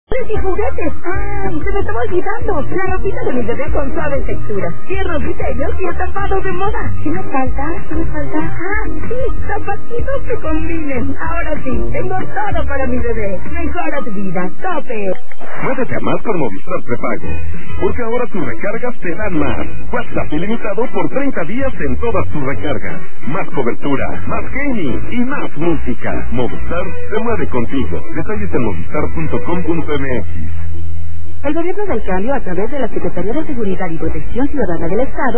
y juguetes. ¡Ay! Se me estaba olvidando. La ropita de mi bebé con suave textura. Cierros diseños y estampados de moda. ¿Qué me falta? Sí, zapatitos que combinen. Ahora sí, tengo todo para mi bebé. Mejora tu vida. Tope. Muévete a más con Movistar Prepago. Porque ahora tus recargas te dan más. WhatsApp ilimitado por 30 días en todas tus recargas. Más cobertura, más gaming y más música. Movistar se mueve contigo. Detalles en movistar.com.mx. El Gobierno del Cambio, a través de la Secretaría de Seguridad y Protección Ciudadana del Estado,